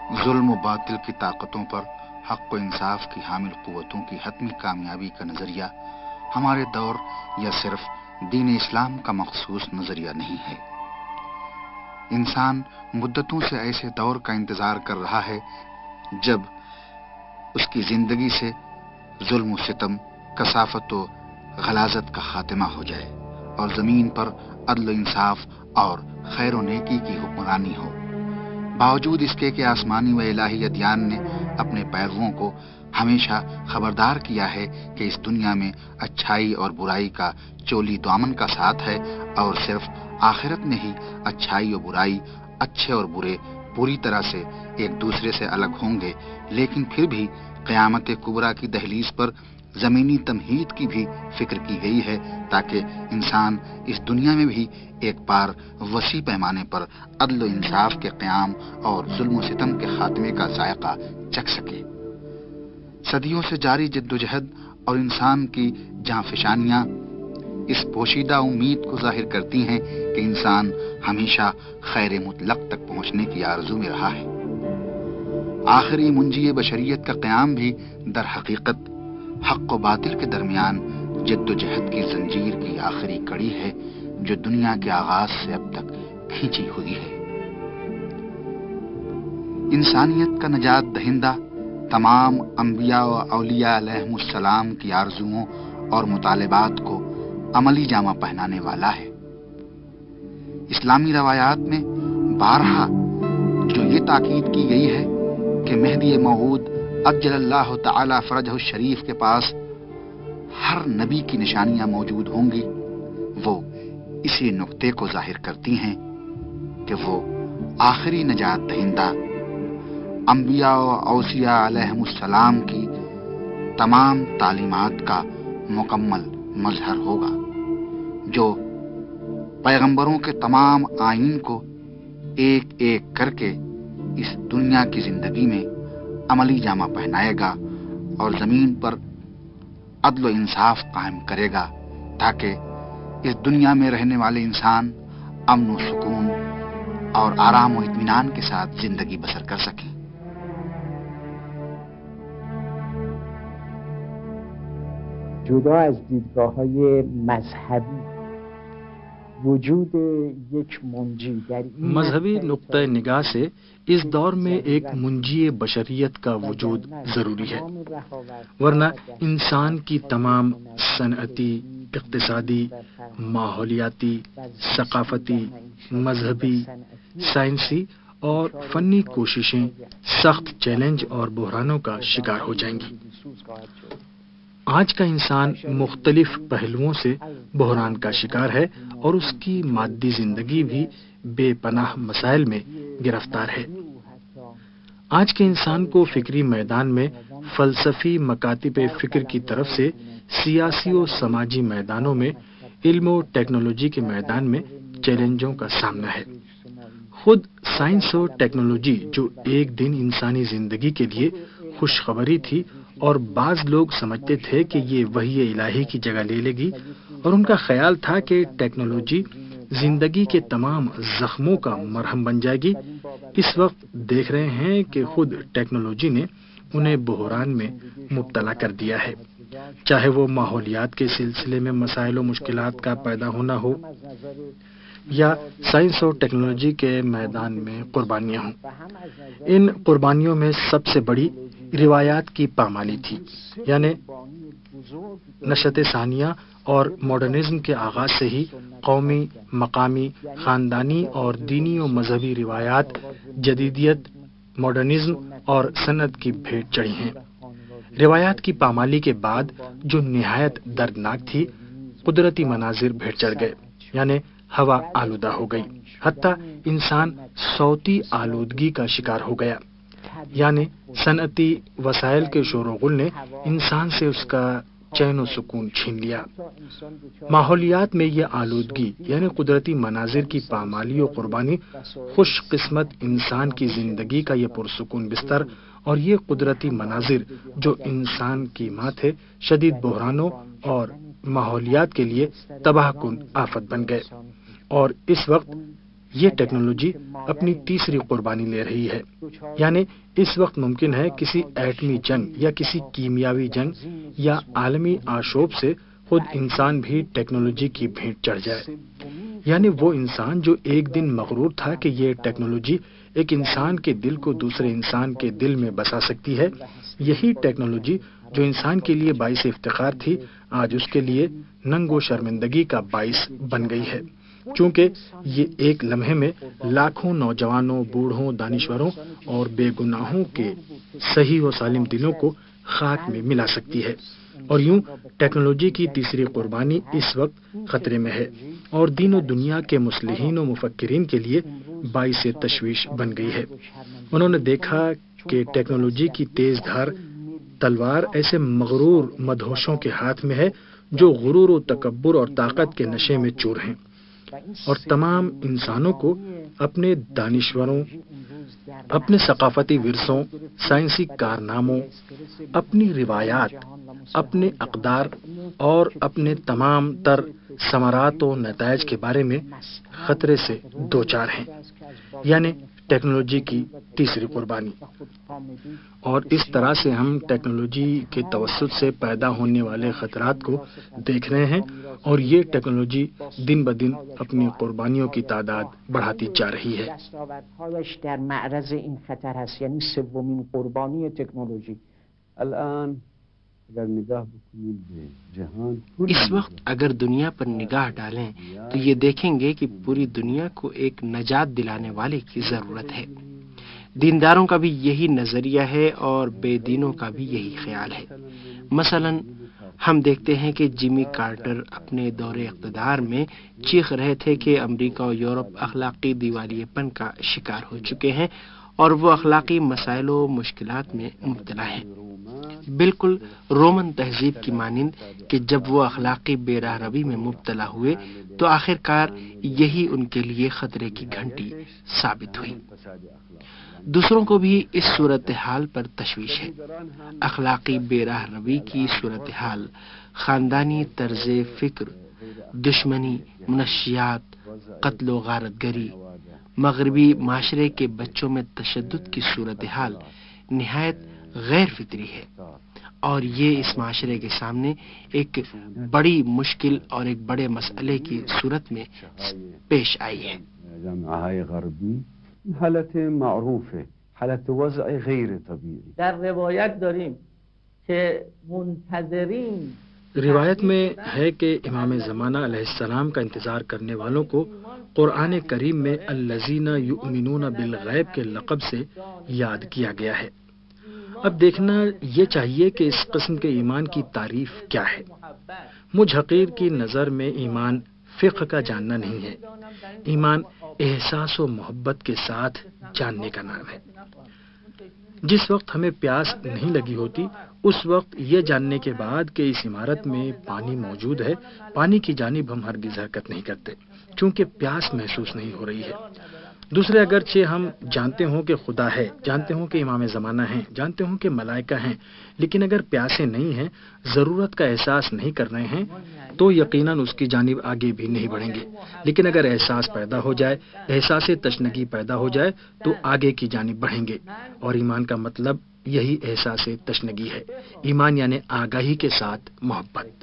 ظلم و باطل کی طاقتوں پر حق و انصاف کی حامل قوتوں کی حتمی کامیابی کا نظریہ ہمارے دور یا صرف دین اسلام کا مخصوص نظریہ نہیں ہے۔ انسان مدتوں سے ایسے دور کا انتظار کر رہا ہے جب اس کی زندگی سے ظلم و ستم، کثافت و غلاظت کا خاتمہ ہو جائے اور زمین پر عدل و انصاف اور خیر و نیکی کی حکمرانی ہو۔ باوجود اس کے کہ آسمانی و الہی ادیان نے اپنے پیرووں کو ہمیشہ خبردار کیا ہے کہ اس دنیا میں اچھائی اور برائی کا چولی دامن کا ساتھ ہے اور صرف آخرت میں ہی اچھائی و برائی، اچھے اور برے پوری طرح سے ایک دوسرے سے الگ ہوں گے، لیکن پھر بھی قیامت کبریٰ کی دہلیز پر زمینی تمہید کی بھی فکر کی گئی ہے تاکہ انسان اس دنیا میں بھی ایک بار وسیع پیمانے پر عدل و انصاف کے قیام اور ظلم و ستم کے خاتمے کا ذائقہ چکھ سکے۔ صدیوں سے جاری جدوجہد اور انسان کی جاں فشانیاں اس پوشیدہ امید کو ظاہر کرتی ہیں کہ انسان ہمیشہ خیر مطلق تک پہنچنے کی آرزو میں رہا ہے۔ آخری منجی بشریت کا قیام بھی در حقیقت حق و باطل کے درمیان جد و جہد کی زنجیر کی آخری کڑی ہے جو دنیا کے آغاز سے اب تک کھینچی ہوئی ہے۔ انسانیت کا نجات دہندہ تمام انبیاء و اولیاء علیہم السلام کی آرزوؤں اور مطالبات کو عملی جامہ پہنانے والا ہے۔ اسلامی روایات میں بارہا جو یہ تاکید کی گئی ہے کہ مہدی موعود عجل اللہ تعالی فرجہ الشریف کے پاس ہر نبی کی نشانیاں موجود ہوں گی، وہ اسی نقطے کو ظاہر کرتی ہیں کہ وہ آخری نجات دہندہ انبیاء و اوصیاء علیہم السلام کی تمام تعلیمات کا مکمل مظہر ہوگا، جو پیغمبروں کے تمام آئین کو ایک ایک کر کے اس دنیا کی زندگی میں عملی جامہ پہنائے گا اور زمین پر عدل و انصاف قائم کرے گا تاکہ اس دنیا میں رہنے والے انسان امن و سکون اور آرام و اطمینان کے ساتھ زندگی بسر کر سکیں۔ جدا از دیدگاه‌های مذهبی وجود یک منجی در این مذہبی نقطۂ نگاہ سے اس دور میں ایک منجی بشریت کا وجود ضروری ہے، ورنہ انسان کی تمام صنعتی، اقتصادی، ماحولیاتی، ثقافتی، مذہبی، سائنسی اور فنی کوششیں سخت چیلنج اور بحرانوں کا شکار ہو جائیں گی۔ آج کا انسان مختلف پہلوؤں سے بحران کا شکار ہے اور اس کی مادی زندگی بھی بے پناہ مسائل میں گرفتار ہے۔ آج کے انسان کو فکری میدان میں فلسفی مکاتب فکر کی طرف سے سیاسی و سماجی میدانوں میں علم و ٹیکنالوجی کے میدان میں چیلنجوں کا سامنا ہے۔ خود سائنس و ٹیکنالوجی جو ایک دن انسانی زندگی کے لیے خوشخبری تھی اور بعض لوگ سمجھتے تھے کہ یہ وحی الہی کی جگہ لے لے گی، اور ان کا خیال تھا کہ ٹیکنالوجی زندگی کے تمام زخموں کا مرہم بن جائے گی، اس وقت دیکھ رہے ہیں کہ خود ٹیکنالوجی نے انہیں بحران میں مبتلا کر دیا ہے، چاہے وہ ماحولیات کے سلسلے میں مسائل و مشکلات کا پیدا ہونا ہو یا سائنس اور ٹیکنالوجی کے میدان میں قربانیاں ہوں۔ ان قربانیوں میں سب سے بڑی روایات کی پامالی تھی، یعنی نشأت ثانیہ اور ماڈرنزم کے آغاز سے ہی قومی، مقامی، خاندانی اور دینی و مذہبی روایات جدیدیت، ماڈرنزم اور صنعت کی بھیٹ چڑھی ہیں۔ روایات کی پامالی کے بعد جو نہایت دردناک تھی، قدرتی مناظر بھیٹ چڑھ گئے، یعنی ہوا آلودہ ہو گئی، حتیٰ انسان صوتی آلودگی کا شکار ہو گیا، یعنی صنعتی وسائل کے شور و غل نے انسان سے اس کا چین و سکون چھین لیا۔ ماحولیات میں یہ آلودگی یعنی قدرتی مناظر کی پامالی و قربانی خوش قسمت انسان کی زندگی کا یہ پرسکون بستر اور یہ قدرتی مناظر جو انسان کی ماں تھے، شدید بحرانوں اور ماحولیات کے لیے تباہ کن آفت بن گئے، اور اس وقت یہ ٹیکنالوجی اپنی تیسری قربانی لے رہی ہے، یعنی اس وقت ممکن ہے کسی ایٹمی جنگ یا کسی کیمیاوی جنگ یا عالمی آشوب سے خود انسان بھی ٹیکنالوجی کی بھیٹ چڑھ جائے۔ یعنی وہ انسان جو ایک دن مغرور تھا کہ یہ ٹیکنالوجی ایک انسان کے دل کو دوسرے انسان کے دل میں بسا سکتی ہے، یہی ٹیکنالوجی جو انسان کے لیے باعث افتخار تھی، آج اس کے لیے ننگ و شرمندگی کا باعث بن گئی ہے، چونکہ یہ ایک لمحے میں لاکھوں نوجوانوں، بوڑھوں، دانشوروں اور بے گناہوں کے صحیح و سالم دلوں کو خاک میں ملا سکتی ہے۔ اور یوں ٹیکنالوجی کی تیسری قربانی اس وقت خطرے میں ہے اور دین و دنیا کے مصلحین و مفکرین کے لیے باعث تشویش بن گئی ہے۔ انہوں نے دیکھا کہ ٹیکنالوجی کی تیز دھار تلوار ایسے مغرور مدہوشوں کے ہاتھ میں ہے جو غرور و تکبر اور طاقت کے نشے میں چور ہیں، اور تمام انسانوں کو اپنے دانشوروں، اپنے ثقافتی ورثوں، سائنسی کارناموں، اپنی روایات، اپنے اقدار اور اپنے تمام تر ثمرات و نتائج کے بارے میں خطرے سے دوچار ہیں، یعنی ٹیکنالوجی کی تیسری قربانی۔ اور اس طرح سے ہم ٹیکنالوجی کے توسط سے پیدا ہونے والے خطرات کو دیکھ رہے ہیں، اور یہ ٹیکنالوجی دن بدن اپنی قربانیوں کی تعداد بڑھاتی جا رہی ہے۔ در معرض این خطر هست، یعنی سومین قربانی تکنولوژی. الان اگر نگاه بکنید به جهان، اس وقت اگر دنیا پر نگاہ ڈالیں تو یہ دیکھیں گے کہ پوری دنیا کو ایک نجات دلانے والے کی ضرورت ہے۔ دینداروں کا بھی یہی نظریہ ہے اور بے دینوں کا بھی یہی خیال ہے۔ مثلا ہم دیکھتے ہیں کہ جمی کارٹر اپنے دور اقتدار میں چیخ رہے تھے کہ امریکہ اور یورپ اخلاقی دیوالیے پن کا شکار ہو چکے ہیں اور وہ اخلاقی مسائل و مشکلات میں مبتلا ہیں، بالکل رومن تہذیب کی مانند کہ جب وہ اخلاقی بے راہ روی میں مبتلا ہوئے تو آخرکار یہی ان کے لیے خطرے کی گھنٹی ثابت ہوئی۔ دوسروں کو بھی اس صورتحال پر تشویش ہے۔ اخلاقی بے راہ روی کی صورتحال، خاندانی طرز فکر، دشمنی، منشیات، قتل و غارت گری، مغربی معاشرے کے بچوں میں تشدد کی صورتحال نہایت غیر فطری ہے، اور یہ اس معاشرے کے سامنے ایک بڑی مشکل اور ایک بڑے مسئلے کی صورت میں پیش آئی ہے۔ جامعه غربی حالت معروفه، حالت وضع غیر طبیعی. در روایت داریم که منتظرین، روایت میں ہے کہ امام زمانہ علیہ السلام کا انتظار کرنے والوں کو قرآن کریم میں الذین یؤمنون بالغیب کے لقب سے یاد کیا گیا ہے۔ اب دیکھنا یہ چاہیے کہ اس قسم کے ایمان کی تعریف کیا ہے۔ مجھ حقیر کی نظر میں ایمان فقہ کا جاننا نہیں ہے، ایمان احساس و محبت کے ساتھ جاننے کا نام ہے۔ جس وقت ہمیں پیاس نہیں لگی ہوتی، اس وقت یہ جاننے کے بعد کہ اس عمارت میں پانی موجود ہے، پانی کی جانب ہم ہرگز حرکت نہیں کرتے، چونکہ پیاس محسوس نہیں ہو رہی ہے۔ دوسرے اگرچہ ہم جانتے ہوں کہ خدا ہے، جانتے ہوں کہ امام زمانہ ہیں، جانتے ہوں کہ ملائکہ ہیں، لیکن اگر پیاسے نہیں ہیں، ضرورت کا احساس نہیں کر رہے ہیں، تو یقیناً اس کی جانب آگے بھی نہیں بڑھیں گے۔ لیکن اگر احساس پیدا ہو جائے، احساس تشنگی پیدا ہو جائے، تو آگے کی جانب بڑھیں گے، اور ایمان کا مطلب یہی احساس تشنگی ہے۔ ایمان یعنی آگاہی کے ساتھ محبت۔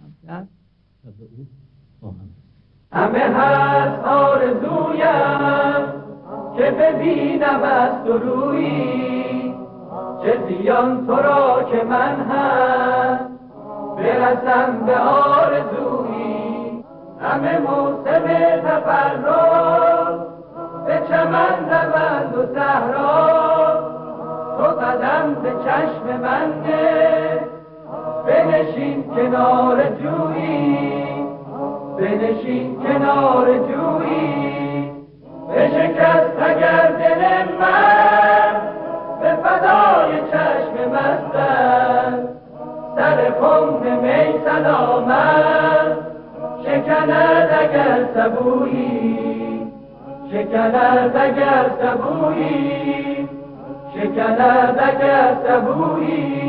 همه هست آرزویم که ببینم از تو رویی، چه زیان تو را که من هم برسم به آرزویی. همه موسم تفرج به چمن روند و صحرا، تو قدم به چشم من نه، بنشین کنار جویی، بنشین کنار جویی. بشکست اگر دل من به فدای چشم مستم، سر خم می سلامت شکند اگر سبویی، شکند اگر سبویی، شکند اگر سبویی.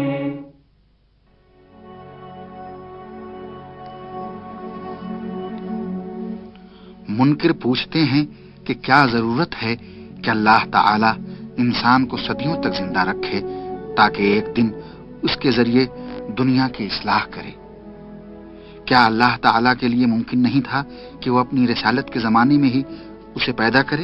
منکر پوچھتے ہیں کہ کیا ضرورت ہے کہ اللہ تعالی انسان کو صدیوں تک زندہ رکھے تاکہ ایک دن اس کے ذریعے دنیا کی اصلاح کرے؟ کیا اللہ تعالی کے لیے ممکن نہیں تھا کہ وہ اپنی رسالت کے زمانے میں ہی اسے پیدا کرے؟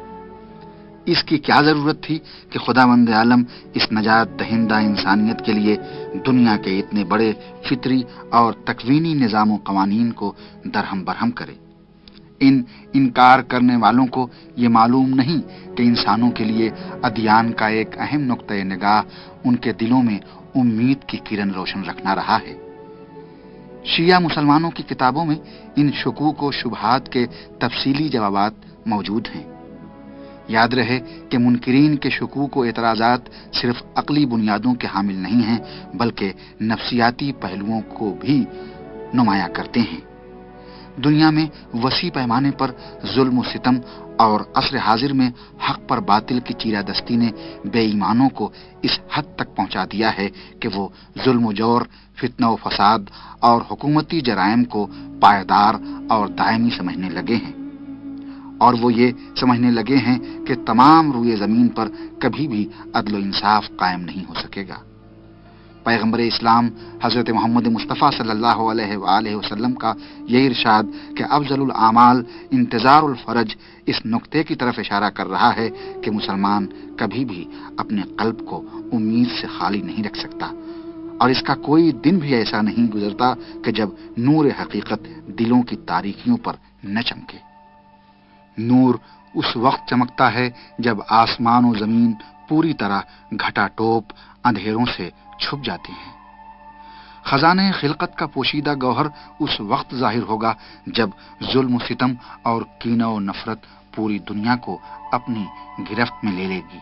اس کی کیا ضرورت تھی کہ خداوند عالم اس نجات دہندہ انسانیت کے لیے دنیا کے اتنے بڑے فطری اور تکوینی نظام و قوانین کو درہم برہم کرے؟ ان انکار کرنے والوں کو یہ معلوم نہیں کہ انسانوں کے لیے ادیان کا ایک اہم نقطۂ نگاہ ان کے دلوں میں امید کی کرن روشن رکھنا رہا ہے۔ شیعہ مسلمانوں کی کتابوں میں ان شکوک و شبہات کے تفصیلی جوابات موجود ہیں۔ یاد رہے کہ منکرین کے شکوک و اعتراضات صرف عقلی بنیادوں کے حامل نہیں ہیں بلکہ نفسیاتی پہلوؤں کو بھی نمایاں کرتے ہیں۔ دنیا میں وسیع پیمانے پر ظلم و ستم اور عصر حاضر میں حق پر باطل کی چیرہ دستی نے بے ایمانوں کو اس حد تک پہنچا دیا ہے کہ وہ ظلم و جور، فتنہ و فساد اور حکومتی جرائم کو پائیدار اور دائمی سمجھنے لگے ہیں، اور وہ یہ سمجھنے لگے ہیں کہ تمام روئے زمین پر کبھی بھی عدل و انصاف قائم نہیں ہو سکے گا۔ پیغمبر اسلام حضرت محمد مصطفیٰ صلی اللہ علیہ وآلہ وسلم کا یہ ارشاد کہ افضل الاعمال انتظار الفرج اس نقطے کی طرف اشارہ کر رہا ہے کہ مسلمان کبھی بھی اپنے قلب کو امید سے خالی نہیں رکھ سکتا، اور اس کا کوئی دن بھی ایسا نہیں گزرتا کہ جب نور حقیقت دلوں کی تاریکیوں پر نہ چمکے۔ نور اس وقت چمکتا ہے جب آسمان و زمین پوری طرح گھٹا ٹوپ اندھیروں سے چھپ جاتے ہیں۔ خزانہ خلقت کا پوشیدہ گوہر اس وقت ظاہر ہوگا جب ظلم و ستم اور کینہ و نفرت پوری دنیا کو اپنی گرفت میں لے لے گی۔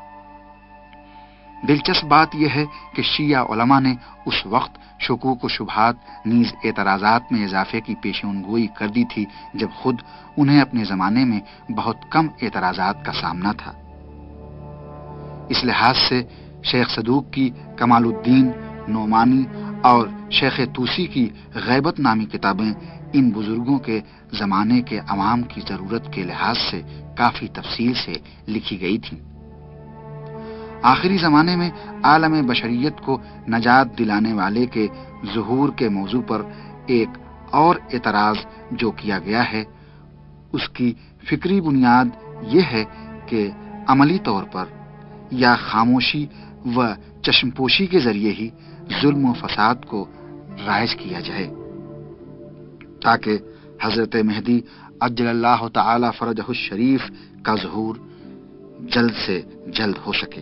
دلچسپ بات یہ ہے کہ شیعہ علماء نے اس وقت شکوک و شبہات نیز اعتراضات میں اضافے کی پیشن گوئی کر دی تھی جب خود انہیں اپنے زمانے میں بہت کم اعتراضات کا سامنا تھا۔ اس لحاظ سے شیخ صدوق کی کمال الدین نعمانی اور شیخ توسی کی غیبت نامی کتابیں ان بزرگوں کے زمانے کے عوام کی ضرورت کے لحاظ سے کافی تفصیل سے لکھی گئی تھیں۔ آخری زمانے میں عالم بشریت کو نجات دلانے والے کے ظہور کے موضوع پر ایک اور اعتراض جو کیا گیا ہے، اس کی فکری بنیاد یہ ہے کہ عملی طور پر یا خاموشی و چشم پوشی کے ذریعے ہی ظلم و فساد کو رائج کیا جائے تاکہ حضرت مہدی عجل اللہ تعالی فرجہ الشریف کا ظہور جلد سے جلد ہو سکے۔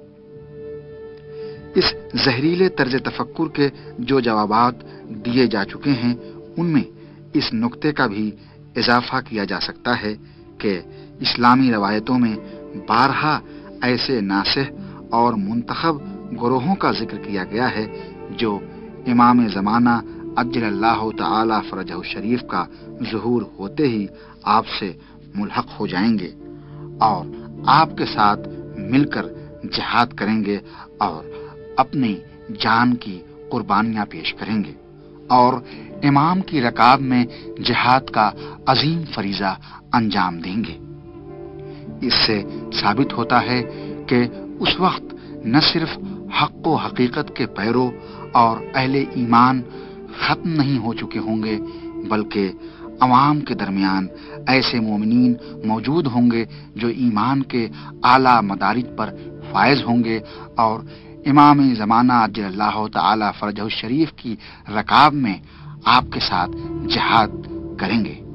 اس زہریلے طرز تفکر کے جو جوابات دیے جا چکے ہیں ان میں اس نقطے کا بھی اضافہ کیا جا سکتا ہے کہ اسلامی روایتوں میں بارہا ایسے ناصح اور منتخب گروہوں کا ذکر کیا گیا ہے جو امام زمانہ عجل اللہ تعالی فرجہ الشریف کا ظہور ہوتے ہی آپ سے ملحق ہو جائیں گے اور آپ کے ساتھ مل کر جہاد کریں گے اور اپنی جان کی قربانیاں پیش کریں گے اور امام کی رکاب میں جہاد کا عظیم فریضہ انجام دیں گے۔ اس سے ثابت ہوتا ہے کہ اس وقت نہ صرف حق و حقیقت کے پیرو اور اہل ایمان ختم نہیں ہو چکے ہوں گے بلکہ عوام کے درمیان ایسے مومنین موجود ہوں گے جو ایمان کے اعلیٰ مدارج پر فائز ہوں گے اور امام زمانہ عجل اللہ تعالی فرجہ الشریف کی رکاب میں آپ کے ساتھ جہاد کریں گے۔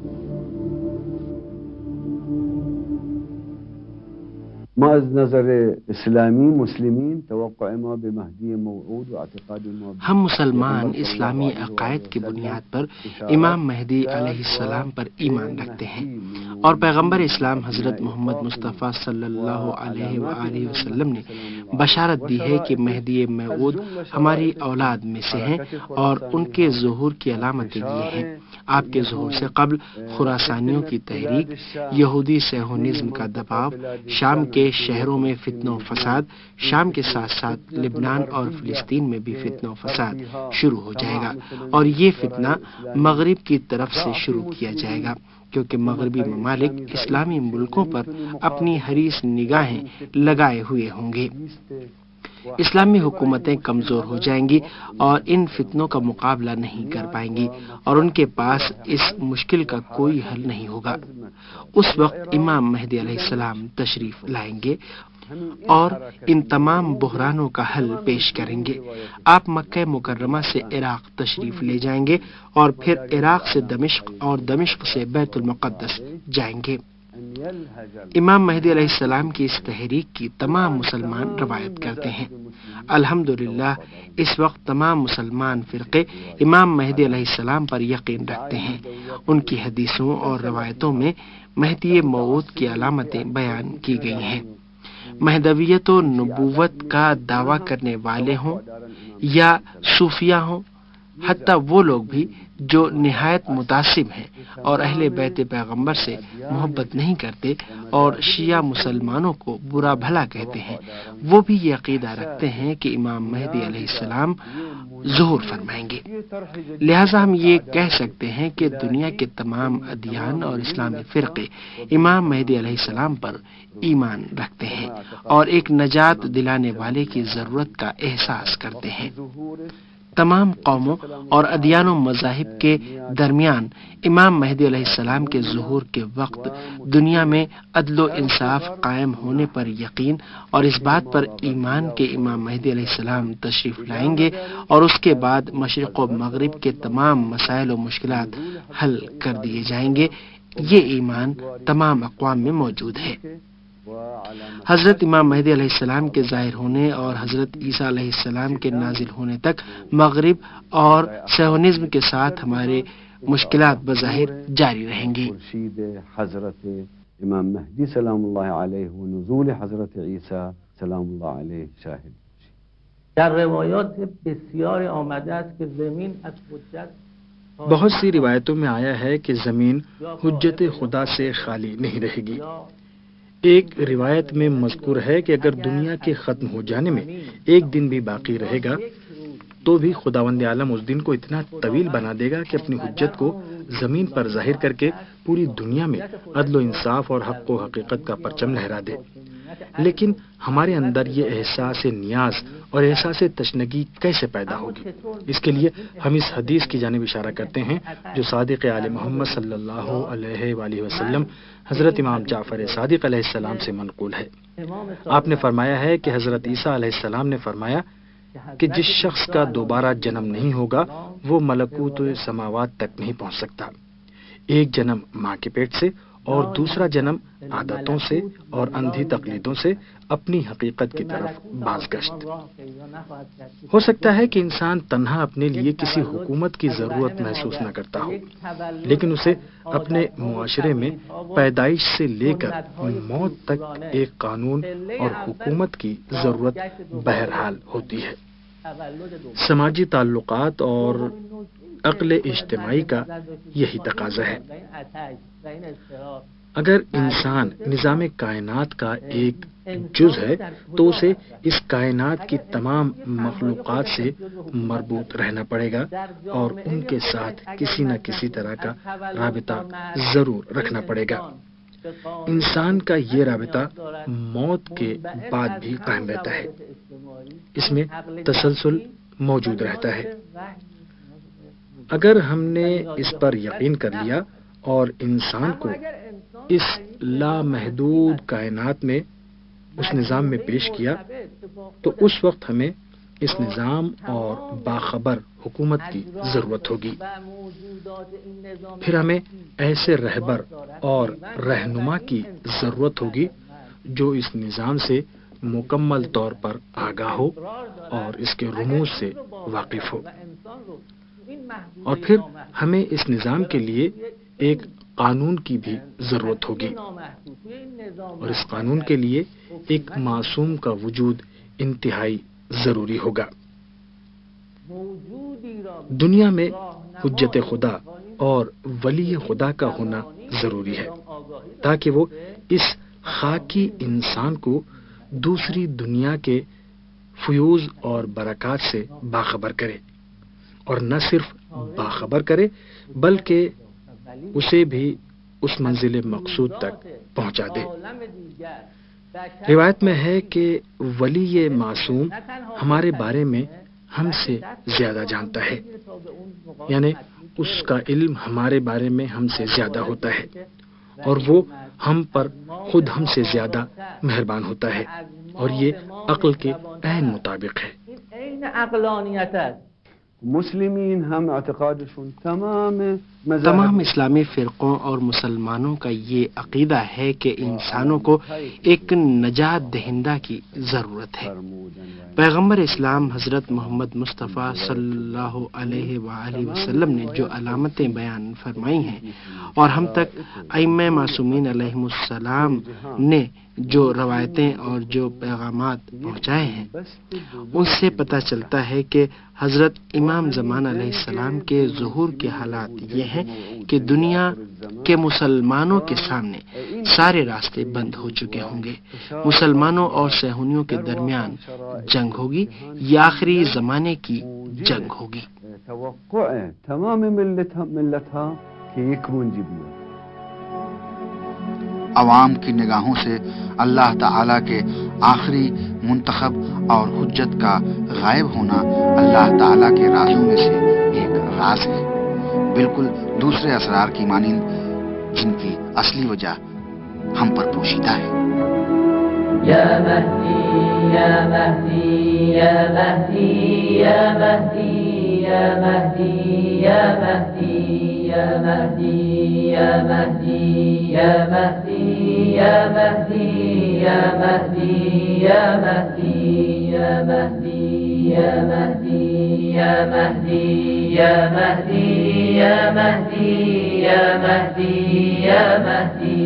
ما از نظر اسلامی مسلمین توقع ما به مہدی موعود و اعتقاد ما ہم مسلمان اسلامی عقائد کی بنیاد پر امام مہدی علیہ السلام پر ایمان رکھتے ہیں اور پیغمبر اسلام حضرت محمد مصطفیٰ صلی اللہ علیہ وآلہ وسلم نے بشارت دی ہے کہ مہدی موعود ہماری اولاد میں سے ہیں اور ان کے ظہور کی علامتیں یہ ہیں۔ آپ کے ظہور سے قبل خراسانیوں کی تحریک، یہودی صہیونزم کا دباؤ، شام کے شہروں میں فتنہ و فساد، شام کے ساتھ ساتھ لبنان اور فلسطین میں بھی فتنہ و فساد شروع ہو جائے گا اور یہ فتنہ مغرب کی طرف سے شروع کیا جائے گا کیونکہ مغربی ممالک اسلامی ملکوں پر اپنی حریص نگاہیں لگائے ہوئے ہوں گے۔ اسلامی حکومتیں کمزور ہو جائیں گی اور ان فتنوں کا مقابلہ نہیں کر پائیں گی اور ان کے پاس اس مشکل کا کوئی حل نہیں ہوگا۔ اس وقت امام مہدی علیہ السلام تشریف لائیں گے اور ان تمام بحرانوں کا حل پیش کریں گے۔ آپ مکہ مکرمہ سے عراق تشریف لے جائیں گے اور پھر عراق سے دمشق اور دمشق سے بیت المقدس جائیں گے۔ امام مہدی علیہ السلام کی اس تحریک کی تمام مسلمان روایت کرتے ہیں۔ الحمدللہ اس وقت تمام مسلمان فرقے امام مہدی علیہ السلام پر یقین رکھتے ہیں۔ ان کی حدیثوں اور روایتوں میں مہدی موعود کی علامتیں بیان کی گئی ہیں۔ مہدویت و نبوت کا دعویٰ کرنے والے ہوں یا صوفیہ ہوں، حتیٰ وہ لوگ بھی جو نہایت متعصب ہیں اور اہل بیت پیغمبر سے محبت نہیں کرتے اور شیعہ مسلمانوں کو برا بھلا کہتے ہیں، وہ بھی یہ عقیدہ رکھتے ہیں کہ امام مہدی علیہ السلام ظہور فرمائیں گے۔ لہٰذا ہم یہ کہہ سکتے ہیں کہ دنیا کے تمام ادیان اور اسلامی فرقے امام مہدی علیہ السلام پر ایمان رکھتے ہیں اور ایک نجات دلانے والے کی ضرورت کا احساس کرتے ہیں۔ تمام قوموں اور ادیان و مذاہب کے درمیان امام مہدی علیہ السلام کے ظہور کے وقت دنیا میں عدل و انصاف قائم ہونے پر یقین اور اس بات پر ایمان کہ امام مہدی علیہ السلام تشریف لائیں گے اور اس کے بعد مشرق و مغرب کے تمام مسائل و مشکلات حل کر دیے جائیں گے، یہ ایمان تمام اقوام میں موجود ہے۔ حضرت امام مہدی علیہ السلام کے ظاہر ہونے اور حضرت عیسیٰ علیہ السلام کے نازل ہونے تک مغرب اور صہیونزم کے ساتھ ہمارے مشکلات بظاہر جاری رہیں گی۔ حضرت امام مہدی سلام اللہ علیہ و نزول حضرت عیسیٰ سلام اللہ علیہ شاہد۔ در روایات بسیار آمده است که زمین از حجت بہت سی روایتوں میں آیا ہے کہ زمین حجت خدا سے خالی نہیں رہے گی۔ ایک روایت میں مذکور ہے کہ اگر دنیا کے ختم ہو جانے میں ایک دن بھی باقی رہے گا تو بھی خداوند عالم اس دن کو اتنا طویل بنا دے گا کہ اپنی حجت کو زمین پر ظاہر کر کے پوری دنیا میں عدل و انصاف اور حق و حقیقت کا پرچم لہرا دے۔ لیکن ہمارے اندر یہ احساس نیاز اور احساس تشنگی کیسے پیدا ہوگی؟ اس کے لیے ہم اس حدیث کی جانب اشارہ کرتے ہیں جو صادق آل محمد صلی اللہ علیہ وآلہ وسلم حضرت امام جعفر صادق علیہ السلام سے منقول ہے۔ آپ نے فرمایا ہے کہ حضرت عیسیٰ علیہ السلام نے فرمایا کہ جس شخص کا دوبارہ جنم نہیں ہوگا وہ ملکوت سماوات تک نہیں پہنچ سکتا۔ ایک جنم ماں کے پیٹ سے اور دوسرا جنم عادتوں سے اور اندھی تقلیدوں سے اپنی حقیقت کی طرف بازگشت۔ ہو سکتا ہے کہ انسان تنہا اپنے لیے کسی حکومت کی ضرورت محسوس نہ کرتا ہو، لیکن اسے اپنے معاشرے میں پیدائش سے لے کر موت تک ایک قانون اور حکومت کی ضرورت بہرحال ہوتی ہے۔ سماجی تعلقات اور عقل اجتماعی کا یہی تقاضا ہے۔ اگر انسان نظام کائنات کا ایک جز ہے تو اسے اس کائنات کی تمام مخلوقات سے مربوط رہنا پڑے گا اور ان کے ساتھ کسی نہ کسی طرح کا رابطہ ضرور رکھنا پڑے گا۔ انسان کا یہ رابطہ موت کے بعد بھی قائم رہتا ہے، اس میں تسلسل موجود رہتا ہے۔ اگر ہم نے اس پر یقین کر لیا اور انسان کو اس لامحدود کائنات میں اس نظام میں پیش کیا تو اس وقت ہمیں اس نظام اور باخبر حکومت کی ضرورت ہوگی۔ پھر ہمیں ایسے رہبر اور رہنما کی ضرورت ہوگی جو اس نظام سے مکمل طور پر آگاہ ہو اور اس کے رموز سے واقف ہو۔ اور پھر ہمیں اس نظام کے لیے ایک قانون کی بھی ضرورت ہوگی، اور اس قانون کے لیے ایک معصوم کا وجود انتہائی ضروری ہوگا۔ دنیا میں حجت خدا اور ولی خدا کا ہونا ضروری ہے تاکہ وہ اس خاکی انسان کو دوسری دنیا کے فیوز اور برکات سے باخبر کرے، اور نہ صرف باخبر کرے بلکہ اسے بھی اس منزل مقصود تک پہنچا دے۔ روایت میں ہے کہ ولی معصوم ہمارے بارے میں ہم سے زیادہ جانتا ہے، یعنی اس کا علم ہمارے بارے میں ہم سے زیادہ ہوتا ہے، اور وہ ہم پر خود ہم سے زیادہ مہربان ہوتا ہے، اور یہ عقل کے عین مطابق ہے۔ مسلمین ہم اعتقادشون تمام اسلامی فرقوں اور مسلمانوں کا یہ عقیدہ ہے کہ انسانوں کو ایک نجات دہندہ کی ضرورت ہے۔ پیغمبر اسلام حضرت محمد مصطفیٰ صلی اللہ علیہ وآلہ وسلم نے جو علامتیں بیان فرمائی ہیں اور ہم تک ائمہ معصومین علیہم السلام نے جو روایتیں اور جو پیغامات پہنچائے ہیں، ان سے پتہ چلتا ہے کہ حضرت امام زمان علیہ السلام کے ظہور کے حالات یہ ہیں کہ دنیا کے مسلمانوں کے سامنے سارے راستے بند ہو چکے ہوں گے، مسلمانوں اور صہیونیوں کے درمیان جنگ ہوگی، یہ آخری زمانے کی جنگ ہوگی۔ توقع تمام ملت ہاں کہ ایک منجی بھی عوام کی نگاہوں سے اللہ تعالی کے آخری منتخب اور حجت کا غائب ہونا اللہ تعالی کے رازوں میں سے ایک راز ہے، بالکل دوسرے اسرار کی مانند جن کی اصلی وجہ ہم پر پوشیدہ ہے۔ یا مہدی یا مہدی یا مہدی یا مہدی یا مہدی یا مہدی یا مہدی یا مہدی یا مہدی یا مہدی یا مہدی یا مہدی یا مہدی یا مہدی یا مہدی یا مہدی یا مہدی یا مہدی یا مہدی۔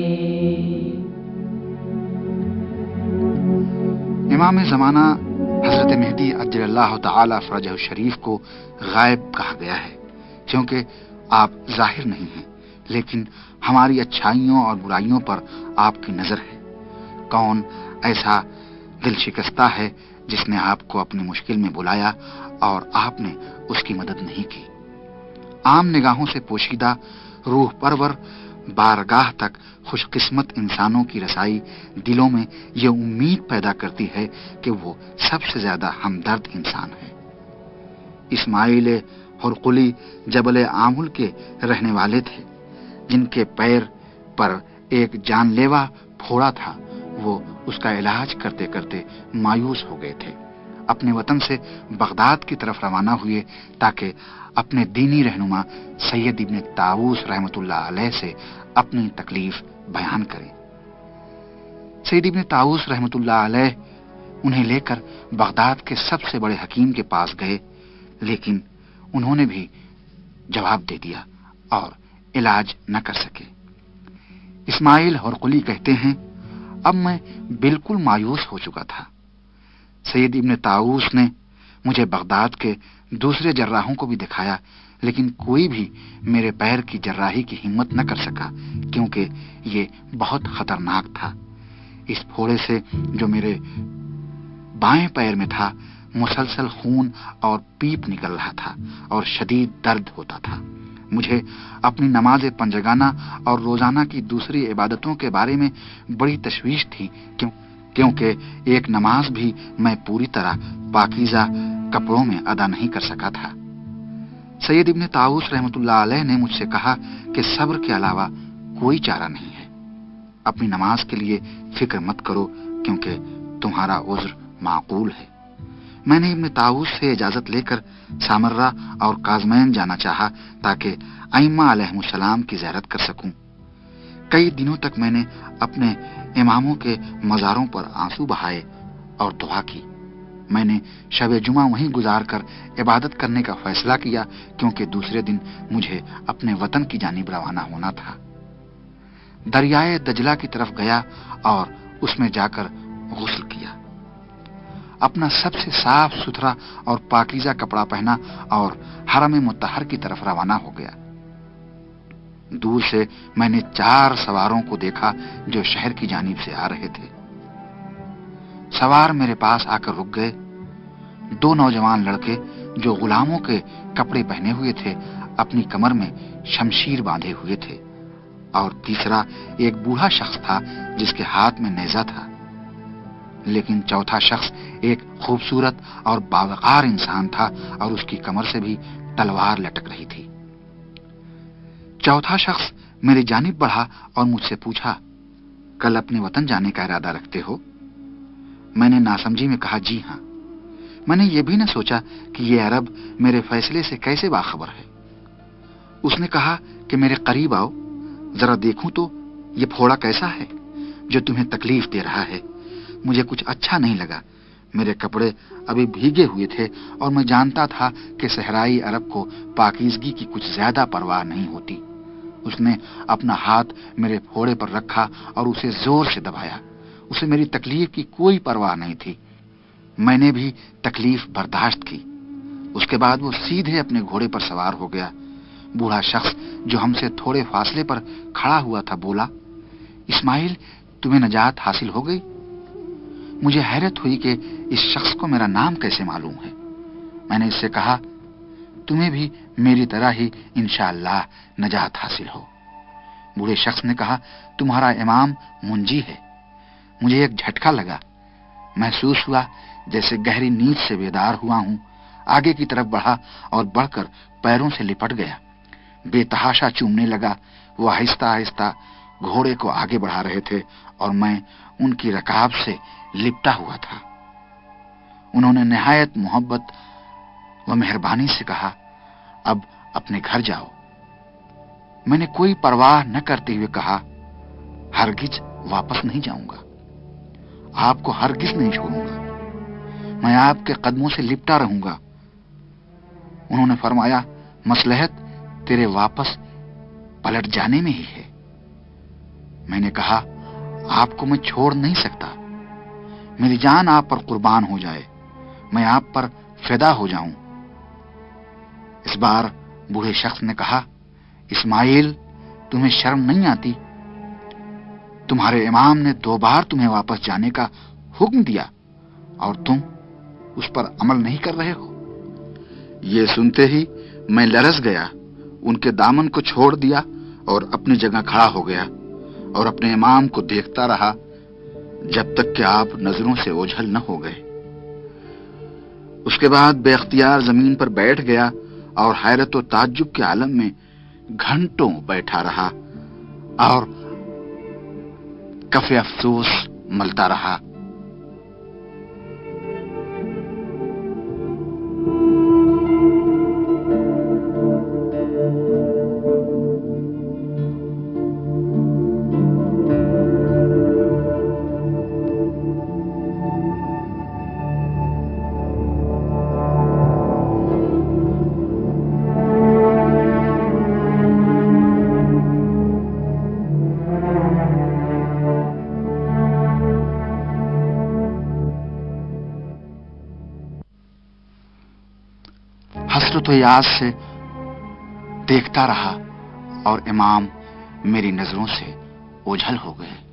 امام زمانہ حضرت مہدی عجل اللہ تعالی فرجہ الشریف کو غائب کہا گیا ہے، کیونکہ آپ ظاہر نہیں ہیں، لیکن ہماری اچھائیوں اور برائیوں پر آپ کی نظر ہے۔ کون ایسا دل شکستہ ہے جس نے آپ کو اپنی مشکل میں بلایا اور آپ نے اس کی مدد نہیں کی؟ عام نگاہوں سے پوشیدہ روح پرور بارگاہ تک خوش قسمت انسانوں کی رسائی دلوں میں یہ امید پیدا کرتی ہے کہ وہ سب سے زیادہ ہمدرد انسان ہے۔ اسماعیل ہرقلی جبل عامل کے رہنے والے تھے، جن کے پیر پر ایک جان لیوا پھوڑا تھا۔ وہ اس کا علاج کرتے کرتے مایوس ہو گئے تھے، اپنے وطن سے بغداد کی طرف روانہ ہوئے تاکہ اپنے دینی رہنما سید ابن طاووس رحمۃ اللہ علیہ سے اپنی تکلیف بیان کریں۔ سید ابن طاووس رحمۃ اللہ علیہ انہیں لے کر بغداد کے سب سے بڑے حکیم کے پاس گئے، لیکن انہوں نے بھی جواب دے دیا اور علاج نہ کر سکے۔ اسماعیل ہرقلی کہتے ہیں، اب میں بالکل مایوس ہو چکا تھا۔ سید ابن طاووس نے مجھے بغداد کے دوسرے جراحوں کو بھی دکھایا، لیکن کوئی بھی میرے پیر کی جراحی کی ہمت نہ کر سکا، کیونکہ یہ بہت خطرناک تھا۔ اس پھوڑے سے جو میرے بائیں پیر میں تھا، مسلسل خون اور پیپ نکل رہا تھا اور شدید درد ہوتا تھا۔ مجھے اپنی نماز پنجگانہ اور روزانہ کی دوسری عبادتوں کے بارے میں بڑی تشویش تھی، کیونکہ ایک نماز بھی میں پوری طرح پاکیزہ کپڑوں میں ادا نہیں کر سکا تھا۔ سید ابن طاووس رحمۃ اللہ علیہ نے مجھ سے کہا کہ صبر کے علاوہ کوئی چارہ نہیں ہے، اپنی نماز کے لیے فکر مت کرو، کیونکہ تمہارا عذر معقول ہے۔ میں نے ابن طاووس سے اجازت لے کر سامرہ اور کاظمین جانا چاہا تاکہ ائمہ علیہم السلام کی زیارت کر سکوں۔ کئی دنوں تک میں نے اپنے اماموں کے مزاروں پر آنسو بہائے اور دعا کی۔ میں نے شب جمعہ وہیں گزار کر عبادت کرنے کا فیصلہ کیا، کیونکہ دوسرے دن مجھے اپنے وطن کی جانب روانہ ہونا تھا۔ دریائے دجلہ کی طرف گیا اور اس میں جا کر غسل کیا، اپنا سب سے صاف ستھرا اور پاکیزہ کپڑا پہنا اور حرم مطہر کی طرف روانہ ہو گیا۔ دور سے میں نے 4 سواروں کو دیکھا جو شہر کی جانب سے آ رہے تھے۔ سوار میرے پاس آ کر رک گئے۔ 2 نوجوان لڑکے جو غلاموں کے کپڑے پہنے ہوئے تھے، اپنی کمر میں شمشیر باندھے ہوئے تھے اور تیسرا ایک بوڑھا شخص تھا جس کے ہاتھ میں نیزہ تھا، لیکن چوتھا شخص ایک خوبصورت اور باوقار انسان تھا اور اس کی کمر سے بھی تلوار لٹک رہی تھی۔ چوتھا شخص میری جانب بڑھا اور مجھ سے پوچھا، کل اپنے وطن جانے کا ارادہ رکھتے ہو؟ میں نے ناسمجھی میں کہا، جی ہاں۔ میں نے یہ بھی نہ سوچا کہ یہ عرب میرے فیصلے سے کیسے باخبر ہے۔ اس نے کہا کہ میرے قریب آؤ، ذرا دیکھوں تو یہ پھوڑا کیسا ہے جو تمہیں تکلیف دے رہا ہے۔ مجھے کچھ اچھا نہیں لگا۔ میرے کپڑے ابھی بھیگے ہوئے تھے اور میں جانتا تھا کہ صحرائی عرب کو پاکیزگی کی کچھ زیادہ پرواہ نہیں ہوتی۔ اس نے اپنا ہاتھ میرے پھوڑے پر رکھا اور اسے زور سے دبایا۔ اسے میری تکلیف کی کوئی پرواہ نہیں تھی۔ میں نے بھی تکلیف برداشت کی۔ اس کے بعد وہ سیدھے اپنے گھوڑے پر سوار ہو گیا۔ بوڑھا شخص جو ہم سے تھوڑے فاصلے پر کھڑا ہوا تھا بولا، اسماعیل، تمہیں نجات حاصل ہو گئی؟ مجھے حیرت ہوئی کہ اس شخص کو میرا نام کیسے معلوم ہے۔ میں نے اس سے کہا، تمہیں بھی میری طرح ہی انشاءاللہ نجات حاصل ہو۔ بوڑھے شخص نے کہا، تمہارا امام منجی ہے۔ مجھے ایک جھٹکا لگا۔ محسوس ہوا جیسے گہری نیند سے بیدار ہوا ہوں۔ آگے کی طرف بڑھا اور بڑھ کر پیروں سے لپٹ گیا۔ بے تحاشا چومنے لگا۔ وہ آہستہ آہستہ گھوڑے کو آگے بڑھا رہے تھے اور میں ان کی رکاب سے لپٹا ہوا تھا۔ انہوں نے نہایت محبت و مہربانی سے کہا، اب اپنے گھر جاؤ۔ میں نے کوئی پرواہ نہ کرتے ہوئے کہا، ہرگز واپس نہیں جاؤں گا، آپ کو ہرگز نہیں چھوڑوں گا، میں آپ کے قدموں سے لپٹا رہوں گا۔ انہوں نے فرمایا، مصلحت تیرے واپس پلٹ جانے میں ہی ہے۔ میں نے کہا، آپ کو میں چھوڑ نہیں سکتا، میری جان آپ پر قربان ہو جائے، میں آپ پر فدا ہو جاؤں۔ اس بار بوڑھے شخص نے کہا، اسماعیل، تمہیں شرم نہیں آتی؟ تمہارے امام نے 2 بار تمہیں واپس جانے کا حکم دیا اور تم اس پر عمل نہیں کر رہے ہو۔ یہ سنتے ہی میں لرز گیا، ان کے دامن کو چھوڑ دیا اور اپنی جگہ کھڑا ہو گیا اور اپنے امام کو دیکھتا رہا جب تک کہ آپ نظروں سے اوجھل نہ ہو گئے۔ اس کے بعد بے اختیار زمین پر بیٹھ گیا اور حیرت و تعجب کے عالم میں گھنٹوں بیٹھا رہا اور کف افسوس ملتا رہا۔ حسرت و یاس سے دیکھتا رہا اور امام میری نظروں سے اوجھل ہو گئے۔